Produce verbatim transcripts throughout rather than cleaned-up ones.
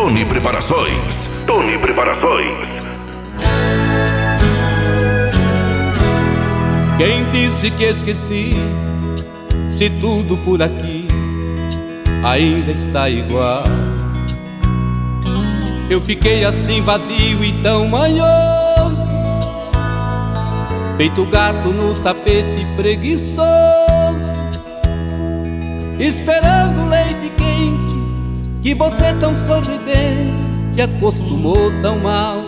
Tony Preparações. Tony Preparações. Quem disse que esqueci, se tudo por aqui ainda está igual? Eu fiquei assim vadio e tão manhoso, feito gato no tapete preguiçoso, esperando leite quente que você tão sorridente acostumou tão mal.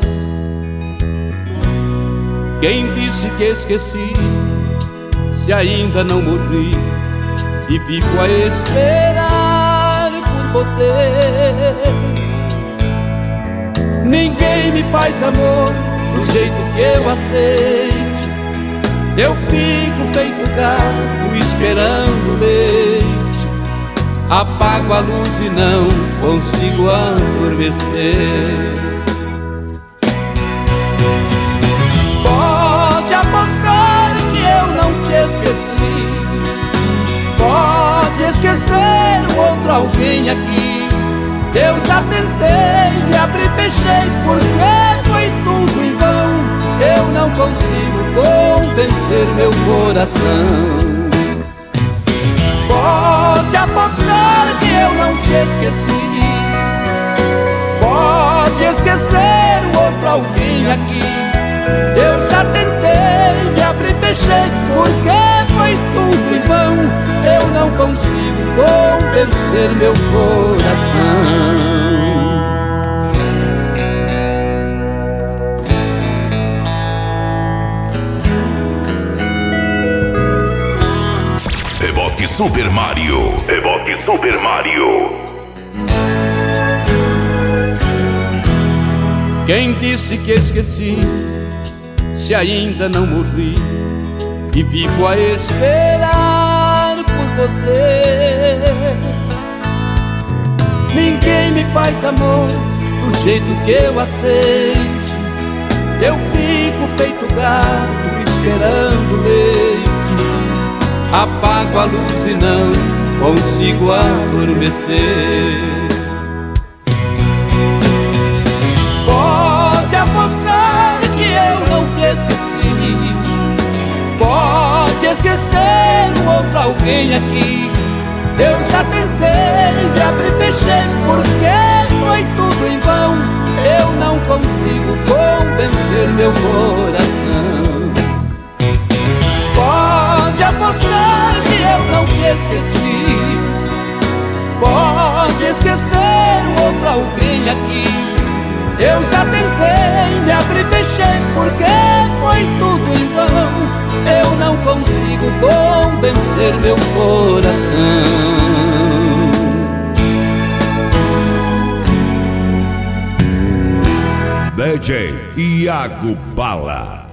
Quem disse que esqueci, se ainda não morri e fico a esperar por você? Ninguém me faz amor do jeito que eu aceite. Eu fico feito gato esperando leite. Apago a luz e não consigo adormecer. Pode apostar que eu não te esqueci. Pode esquecer o outro alguém aqui. Eu já tentei, me abri, fechei, porque foi tudo em vão. Eu não consigo convencer meu coração. Pode apostar que eu não te esqueci. Pode esquecer o outro alguém aqui. Eu já tentei, me abri, fechei, porque foi tudo em vão. Eu não consigo convencer meu coração. Reboque Super Mario. Reboque Super Mario. Quem disse que esqueci, se ainda não morri e vivo a esperar por você? Ninguém me faz amor do jeito que eu aceite. Eu fico feito gato esperando leite. Apago a luz e não consigo adormecer. Pode apostar que eu não te esqueci. Pode esquecer um outro alguém aqui. Eu já tentei, me abri, fechei, porque foi tudo em vão. Eu não consigo convencer meu coração. Pode apostar que eu não te esqueci. Pode esquecer um outro alguém aqui. Eu já tentei, me abri, fechei, porque foi tudo em vão. Eu não consigo convencer meu coração. D J Iago Bala.